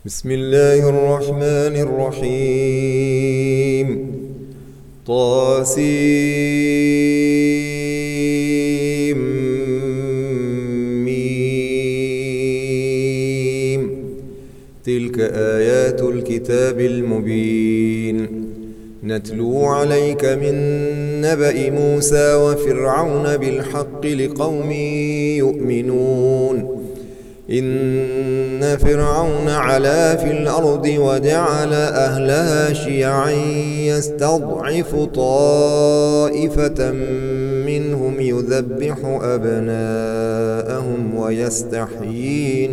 بسم الله الرحمن الرحيم طاسيم ميم تلك آيات الكتاب المبين نتلو عليك من نبأ موسى وفرعون بالحق لقوم يؤمنون إن فرعون علا في الأرض وجعل أهلها شيعا يستضعف طائفة منهم يذبح أبناءهم ويستحيي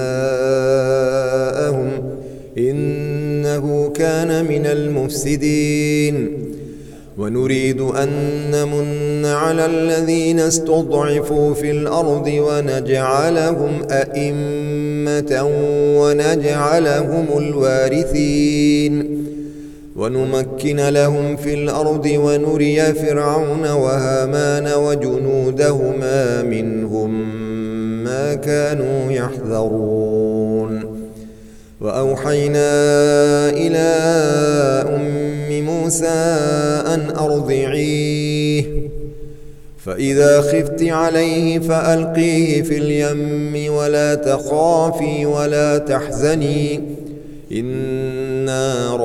نساءهم إنه كان من المفسدين ونريد أن نمن على الذين استضعفوا في الأرض ونجعلهم أئمة ونجعلهم الوارثين ونمكن لهم في الأرض ونري فرعون وهامان وجنودهما منهم ما كانوا يحذرون وأوحينا إلى موسى أن أرضعيه فإذا خفت عليه فألقيه في اليم ولا تخافي ولا تحزني إنا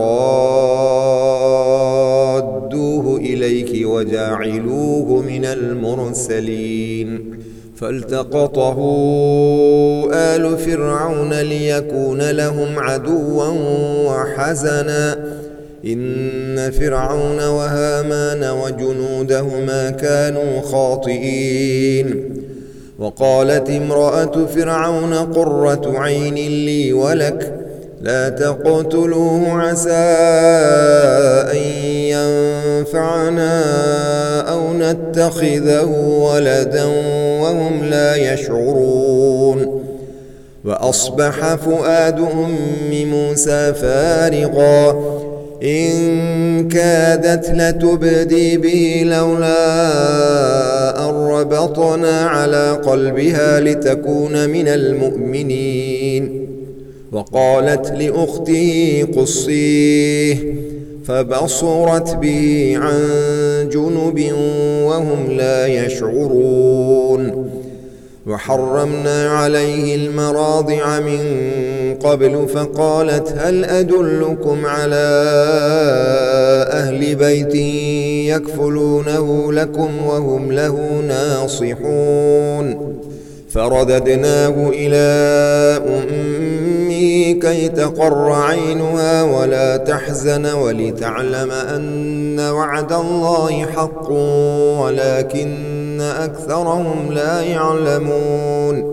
رادوه إليك وجاعلوه من المرسلين فالتقطه آل فرعون ليكون لهم عدوا وحزنا إن فرعون وهامان وجنودهما كانوا خاطئين وقالت امرأة فرعون قرة عين لي ولك لا تقتلوه عسى أن ينفعنا أو نتخذه ولدا وهم لا يشعرون وأصبح فؤاد أم موسى فارغا إن كادت لتبدي به لولا أن ربطنا على قلبها لتكون من المؤمنين وقالت لأخته قصيه فبصرت به عن جنب وهم لا يشعرون وحرمنا عليه المراضع من قبل فقالت هل أدلكم على أهل بيت يكفلونه لكم وهم له ناصحون فرددناه إلى أمه كي تقر عينها ولا تحزن ولتعلم أن وعد الله حق ولكن أكثرهم لا يعلمون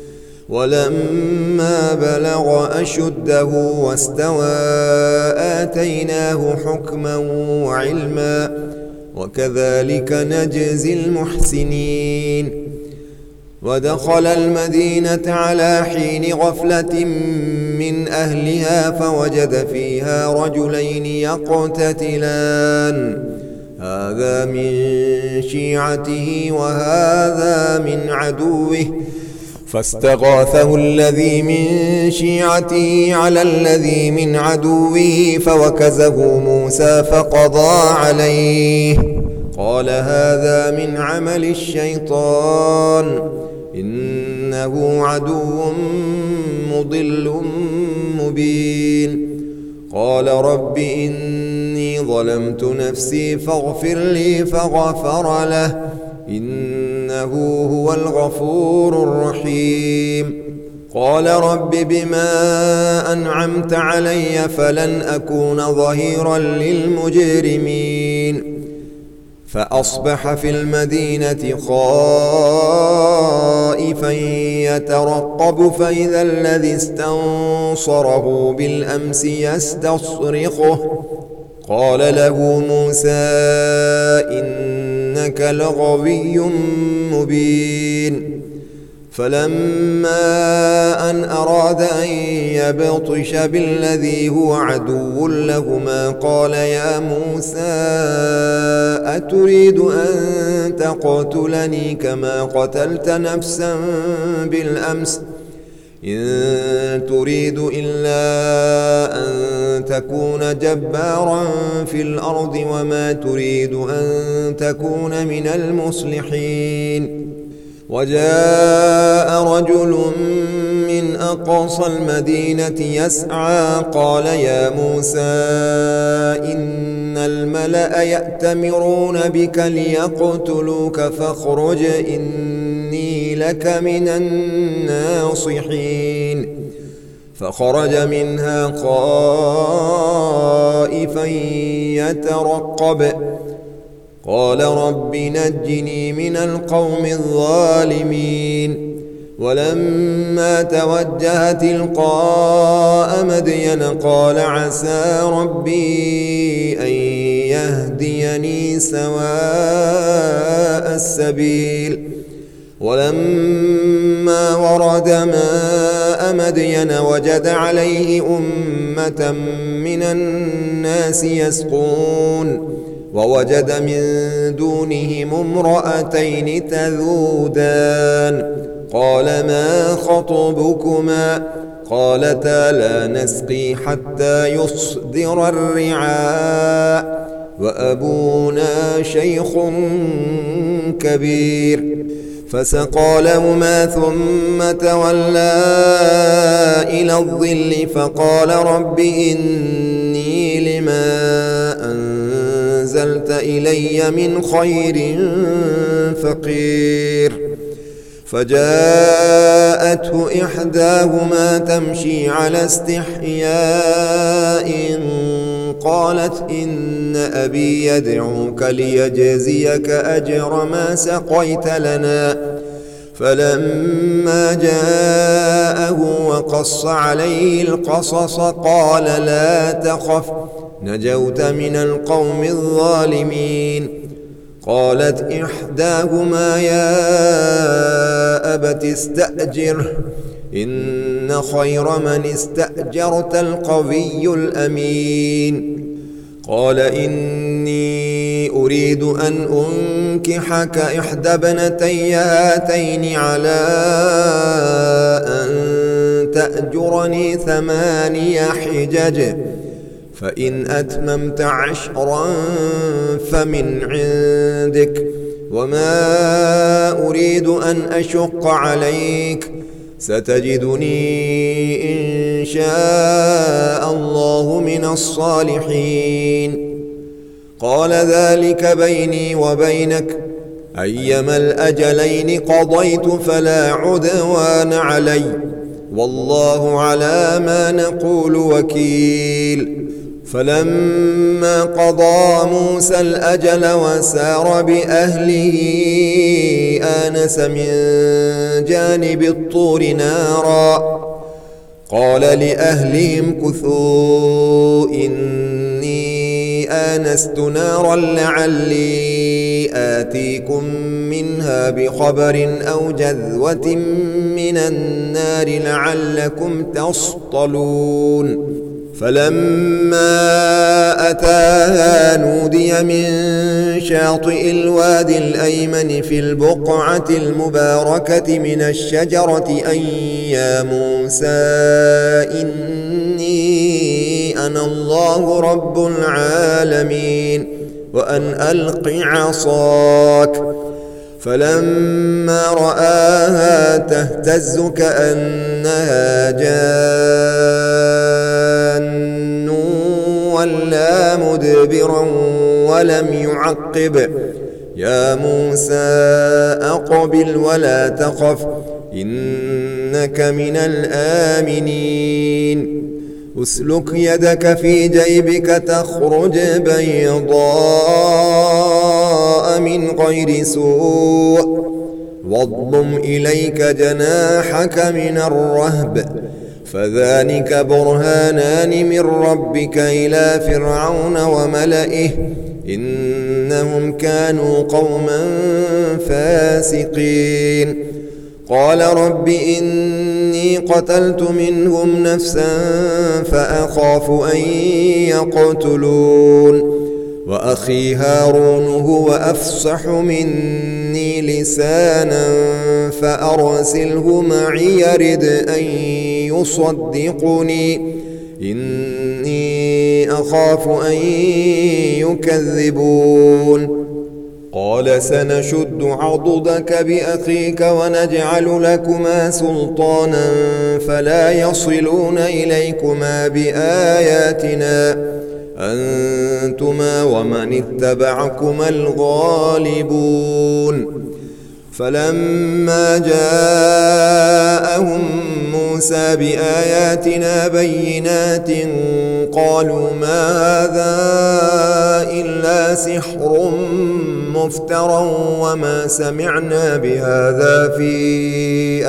ولما بلغ أشده واستوى آتيناه حكما وعلما وكذلك نجزي المحسنين ودخل المدينة على حين غفلة من أهلها فوجد فيها رجلين يقتتلان هذا من شيعته وهذا من عدوه فاستغاثه الذي من شيعته على الذي من عدوه فوكزه موسى فقضى عليه قال هذا من عمل الشيطان إنه عدو مضل مبين قال رب إني ظلمت نفسي فاغفر لي فغفر له إنه هو الغفور الرحيم قال رب بما أنعمت علي فلن أكون ظهيرا للمجرمين فأصبح في المدينة خائفا يترقب فإذا الذي استنصره بالأمس يستصرخه قال له موسى إنك لغوي مبين فلما أن أراد أن يبطش بالذي هو عدو لهما قال يا موسى أتريد أن تقتلني كما قتلت نفسا بالأمس إن تريد إلا أن تكون جبارا في الأرض وما تريد أن تكون من المصلحين. وجاء رجل من أقصى المدينة يسعى قال يا موسى إن الملأ يأتمرون بك ليقتلوك فاخرج إني لك من الناصحين. فخرج منها خائفا يترقب قال رب نجني من القوم الظالمين. ولما توجه تلقاء مدين قال عسى ربي أن يهديني سواء السبيل. ولما ورد ماء مدين وجد عليه أمة من الناس يسقون ووجد من دونهم امرأتين تذودان قال ما خطبكما قالتا لا نسقي حتى يصدر الرعاء وأبونا شيخ كبير. فسقى لهما ثم تولى إلى الظل فقال رب إني لما أنزلت إلي من خير فقير. فجاءته إحداهما تمشي على استحياء قالت إن أبي يدعوك ليجزيك أجر ما سقيت لنا. فلما جاءه وقص عليه القصص قال لا تخف نجوت من القوم الظالمين. قالت إحداهما يا أبت استأجره إن خير من استأجرت القوي الأمين. قال إني أريد أن أنكحك إحدى ابنتي هاتين على أن تأجرني 8 حجج فإن أتممت 10 فمن عندك وما أريد أن أشق عليك ستجدني إن شاء الله من الصالحين. قال ذلك بيني وبينك أيما الأجلين قضيت فلا عدوان علي والله على ما نقول وكيل. فلما قضى موسى الأجل وسار بأهله آنس من جانب الطور نارا قال لأهلهم كثوا إني آنست نارا لعلي آتيكم منها بخبر أو جذوة من النار لعلكم تصطلون. فلما أتاها نودي من شاطئ الوادي الأيمن في البقعة المباركة من الشجرة أن يا موسى إني أنا الله رب العالمين وأن ألق عصاك. فلما رآها تهتز كأنها جان ولا مدبرا ولم يعقب يا موسى أقبل ولا تخف إنك من الآمنين. أسلك يدك في جيبك تخرج بيضاء من غير سوء واضم إليك جناحك من الرهب فذلك برهانان من ربك إلى فرعون وملئه إنهم كانوا قوما فاسقين. قال رب إني قتلت منهم نفسا فأخاف أن يقتلون وأخي هارون هو أفصح مني لسانا فأرسله معي يرد أن يصدقني إني أخاف أن يكذبون. قال سنشد عضدك بأخيك ونجعل لكما سلطانا فلا يصلون إليكما بآياتنا أنتما ومن اتبعكما الغالبون. فلما جاءهم موسى بآياتنا بينات قالوا ما هذا إلا سحر مفترى وما سمعنا بهذا في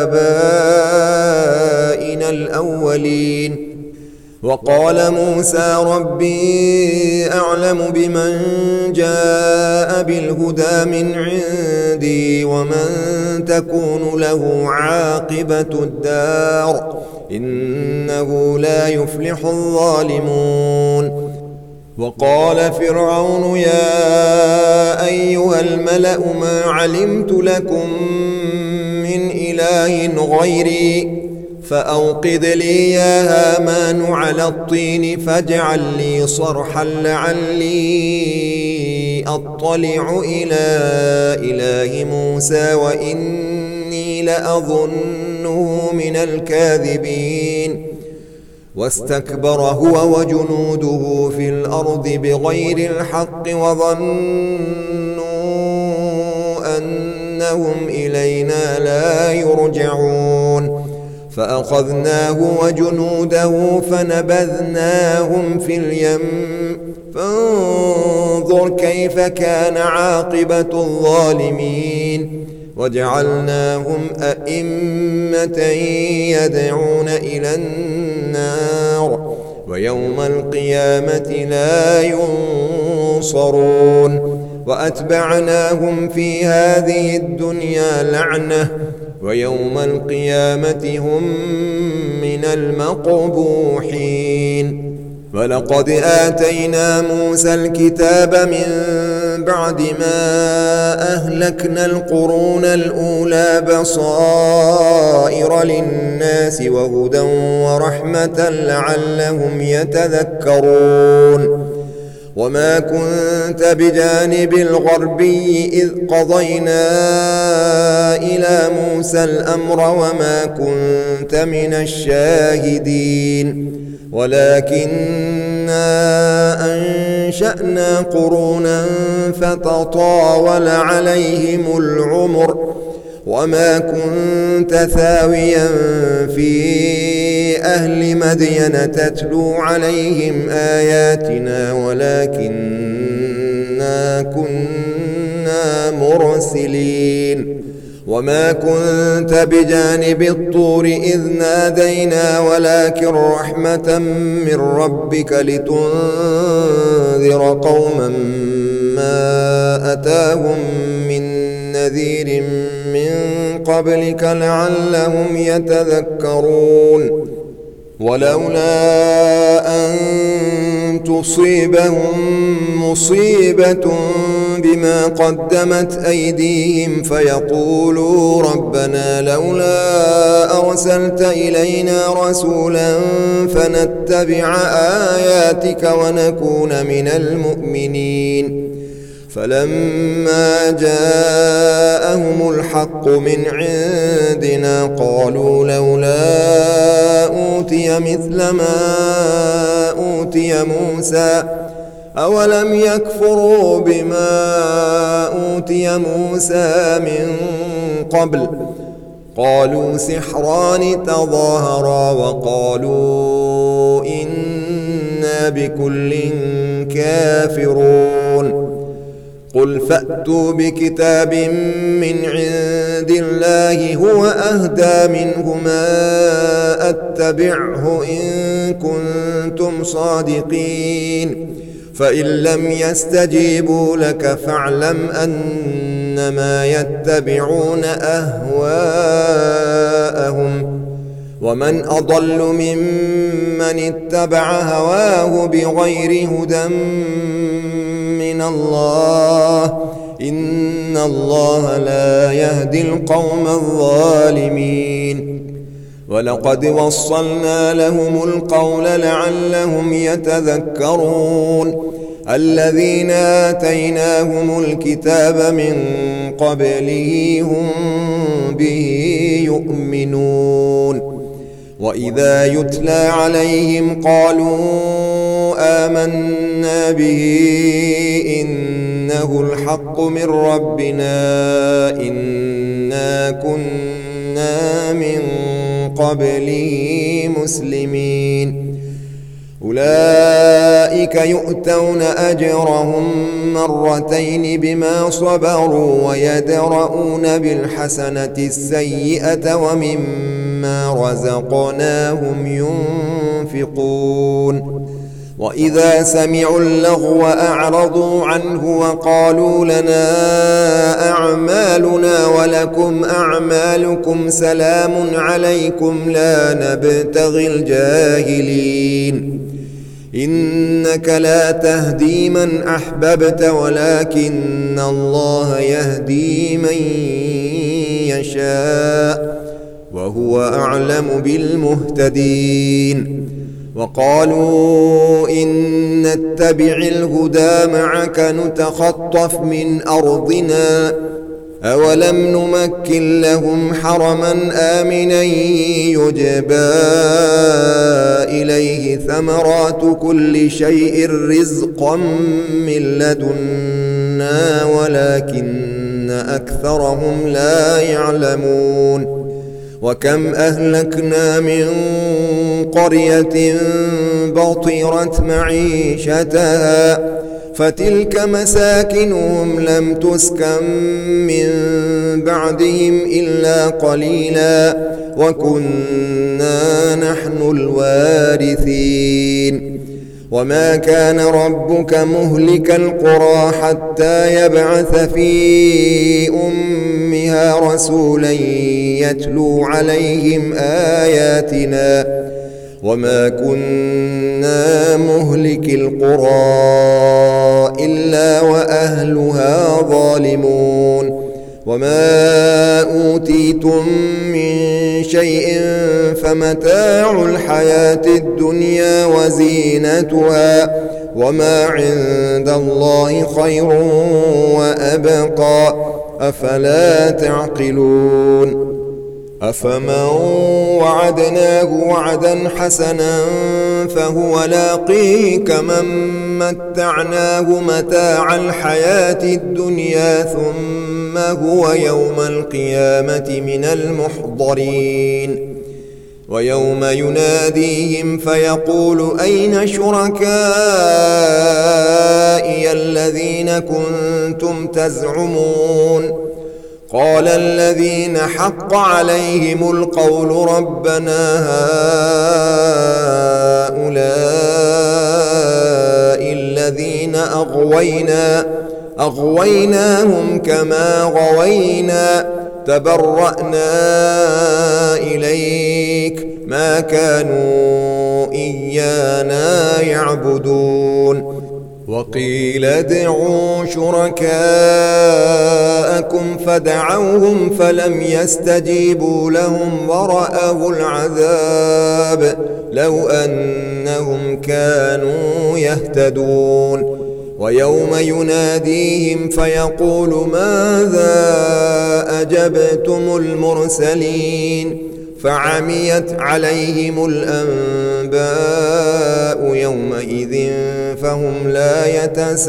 آبائنا الأولين. وقال موسى ربي أعلم بمن جاء بالهدى من عندي ومن تكون له عاقبة الدار إنه لا يفلح الظالمون. وقال فرعون يا أيها الملأ ما علمت لكم من إله غيري فأوقد لي يا هامان على الطين فاجعل لي صرحا لعلي أطلع إلى إله موسى وإني لأظنه من الكاذبين. واستكبر هو وجنوده في الأرض بغير الحق وظنوا أنهم إلينا لا يرجعون. فأخذناه وجنوده فنبذناهم في اليم فانظر كيف كان عاقبة الظالمين. وجعلناهم أئمة يدعون إلى النار ويوم القيامة لا ينصرون. وأتبعناهم في هذه الدنيا لعنة ويوم القيامة هم من المقبوحين. ولقد آتينا موسى الكتاب من بعد ما أهلكنا القرون الأولى بصائر للناس وهدى ورحمة لعلهم يتذكرون. وما كنت بجانب الغربي إذ قضينا إلى موسى الأمر وما كنت من الشاهدين ولكننا أنشأنا قرونا فتطاول عليهم العمر وما كنت ثاويا في أهل مدين تتلو عليهم آياتنا ولكننا كنا مرسلين. وما كنت بجانب الطور إذ نادينا ولكن رحمة من ربك لتنذر قوما ما أتاهم من نذير من قبلك لعلهم يتذكرون. ولولا أن تصيبهم مصيبة بما قدمت أيديهم فيقولوا ربنا لولا أرسلت إلينا رسولا فنتبع آياتك ونكون من المؤمنين. فلما جاءهم الحق من عندنا قالوا لولا أوتي مثل ما أوتي موسى أولم يكفروا بما أوتي موسى من قبل قالوا سحران تظاهرا وقالوا إنا بكل كافرون. قل فأتوا بكتاب من عند الله هو أهدى منهما أتبعه إن كنتم صادقين فإن لم يستجيبوا لك فاعلم أنما يتبعون أهواءهم ومن أضل ممن اتبع هواه بغير هدى من الله إن الله لا يهدي القوم الظالمين. ولقد وصلنا لهم القول لعلهم يتذكرون الذين آتيناهم الكتاب من قبله هم به يؤمنون وإذا يتلى عليهم قالوا آمنا به إنه الحق من ربنا إنا كنا من قبله مسلمين أولئك يؤتون أجرهم مرتين بما صبروا ويدرؤون بالحسنة السيئة ومما رزقناهم ينفقون وإذا سمعوا اللغو أعرضوا عنه وقالوا لنا أعمالنا ولكم أعمالكم سلام عليكم لا نبتغي الجاهلين إنك لا تهدي من أحببت ولكن الله يهدي من يشاء وهو أعلم بالمهتدين وقالوا إن نتبع الهدى معك نتخطف من أرضنا أولم نمكن لهم حرما آمنا يجبى إليه ثمرات كل شيء رزقا من لدنا ولكن أكثرهم لا يعلمون وكم أهلكنا من قرية بطرت معيشتها فتلك مساكنهم لم تسكن من بعدهم إلا قليلا وكنا نحن الوارثين وما كان ربك مهلك القرى حتى يبعث في أمها رسولا يتلو عليهم آياتنا وما كنا مهلك القرى إلا وأهلها ظالمون وما أوتيتم من شيء فمتاع الحياة الدنيا وزينتها وما عند الله خير وأبقى أفلا تعقلون أفمن وعدناه وعدا حسنا فهو لاقيه كمن متعناه متاع الحياة الدنيا ثم هو يوم القيامة من المحضرين ويوم يناديهم فيقول أين شركائي الذين كنتم تزعمون قال الذين حق عليهم القول ربنا هؤلاء الذين أغويناهم كما غوينا تبرأنا إليك ما كانوا إيانا يعبدون وقيل ادعوا شركاءكم فدعوهم فلم يستجيبوا لهم ورأوا العذاب لو أنهم كانوا يهتدون ويوم يناديهم فيقول ماذا أجبتم المرسلين فعميت عليهم الأنباء يومئذ فهم لا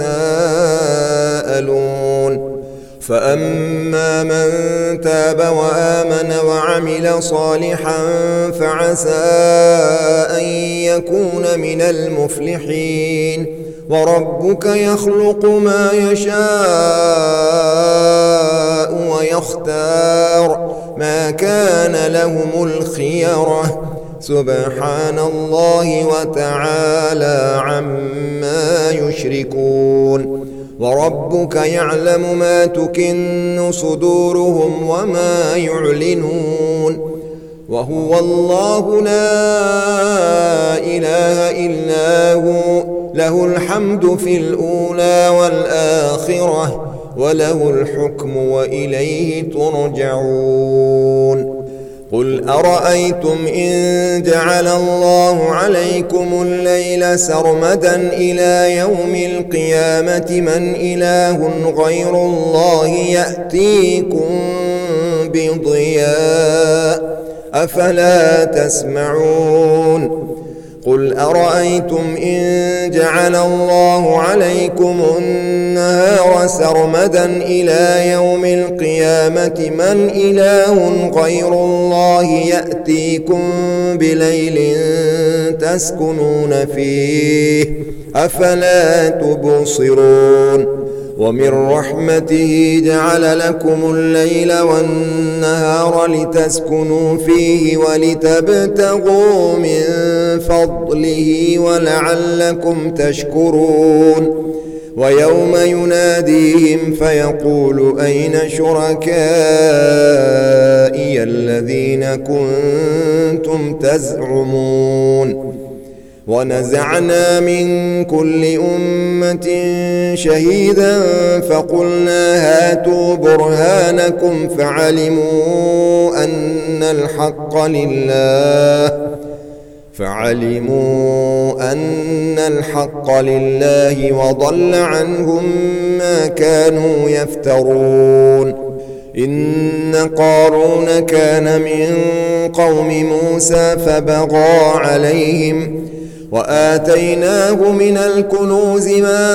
يتساءلون فأما من تاب وآمن وعمل صالحا فعسى أن يكون من المفلحين وربك يخلق ما يشاء ويختار ما كان لهم الخيرة سبحان الله وتعالى عما يشركون وربك يعلم ما تكن صدورهم وما يعلنون وهو الله لا إله إلا هو له الحمد في الأولى والآخرة وله الحكم وإليه ترجعون قل أرأيتم إن جعل الله عليكم الليل سرمدا إلى يوم القيامة من إله غير الله يأتيكم بضياء أفلا تسمعون قل أرأيتم إن جعل الله عليكم النهار سرمدا إلى يوم القيامة من إله غير الله يأتيكم بليل تسكنون فيه أفلا تبصرون ومن رحمته جعل لكم الليل والنهار لتسكنوا فيه ولتبتغوا من فضله ولعلكم تشكرون ويوم يناديهم فيقول أين شركائي الذين كنتم تزعمون ونزعنا من كل أمة شهيدا فقلنا هاتوا برهانكم فعلموا أن الحق لله وضل عنهم ما كانوا يفترون إن قارون كان من قوم موسى فبغى عليهم وآتيناه من الكنوز ما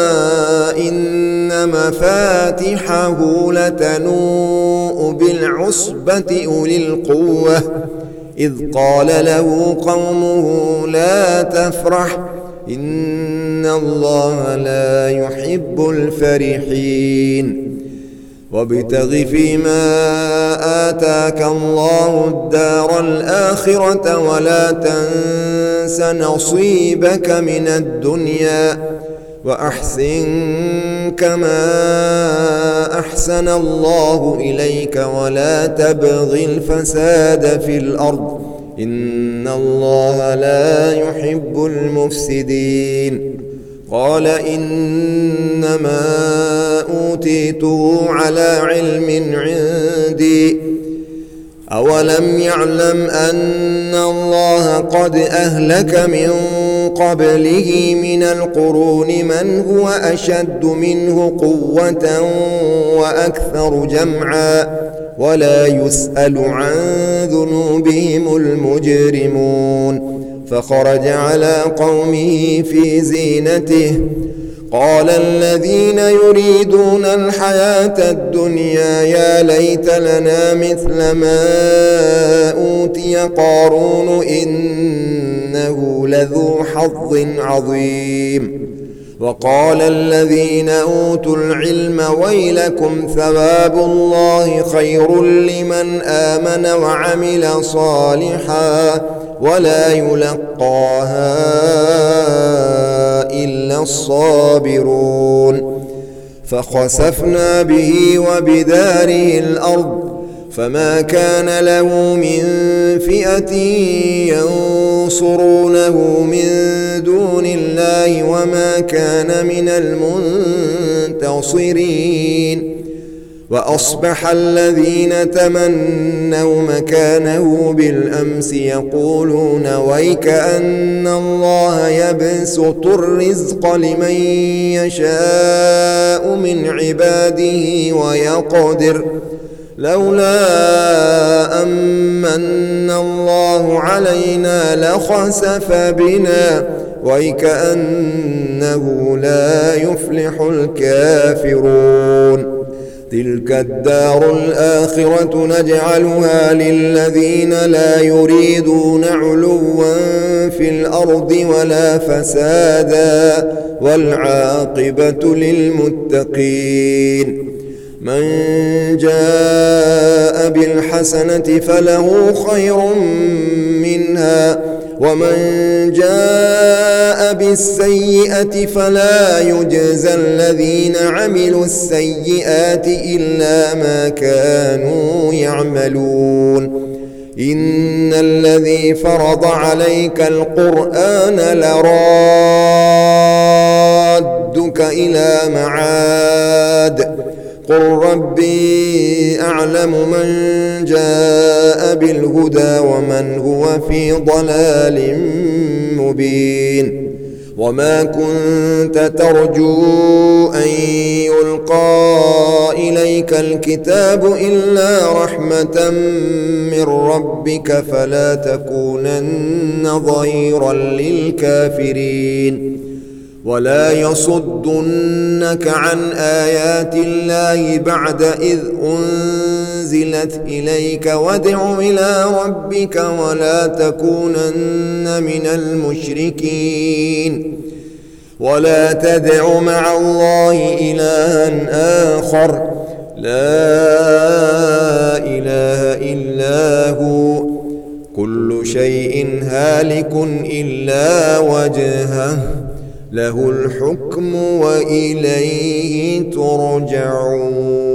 إن مفاتحه لتنوء بالعصبة أولي القوة إذ قال له قومه لا تفرح إن الله لا يحب الفرحين وابتغ فيما آتاك الله الدار الآخرة ولا تنس نصيبك من الدنيا وأحسن كما أحسن الله إليك ولا تبغ الفساد في الأرض إن الله لا يحب المفسدين قال إنما أوتيته على علم عندي أولم يعلم أن الله قد أهلك من قبله من القرون من هو أشد منه قوة وأكثر جمعا ولا يسأل عن ذنوبهم المجرمون فخرج على قومه في زينته قال الذين يريدون الحياة الدنيا يا ليت لنا مثل ما أوتي قارون إنه لذو حظ عظيم وقال الذين أوتوا العلم ويلكم ثواب الله خير لمن آمن وعمل صالحا ولا يلقاها إلا الصابرون فخسفنا به وبداره الأرض فما كان له من فئة ينصرونه من دون الله وما كان من المنتصرين وأصبح الذين تمنوا مكانه بالأمس يقولون ويك أن الله يبسط الرزق لمن يشاء من عباده ويقدر لولا أمن الله علينا لخسف بنا ويكأنه لا يفلح الكافرون تلك الدار الآخرة نجعلها للذين لا يريدون علوا في الأرض ولا فسادا والعاقبة للمتقين من جاء بالحسنة فله خير منها ومن جاء بالسيئة فلا يجزى الذين عملوا السيئات إلا ما كانوا يعملون إن الذي فرض عليك القرآن لرادك إلى معاد قل ربي أعلم من جاء بالهدى ومن هو في ضلال مبين وما كنت ترجو أن يلقى إليك الكتاب إلا رحمة من ربك فلا تكونن ظهيرا للكافرين ولا يصدنك عن آيات الله بعد إذ أنزلت إليك وادع إلى ربك ولا تكونن من المشركين ولا تدع مع الله إلها آخر لا إله إلا هو كل شيء هالك إلا وجهه له الحكم وإليه ترجعون.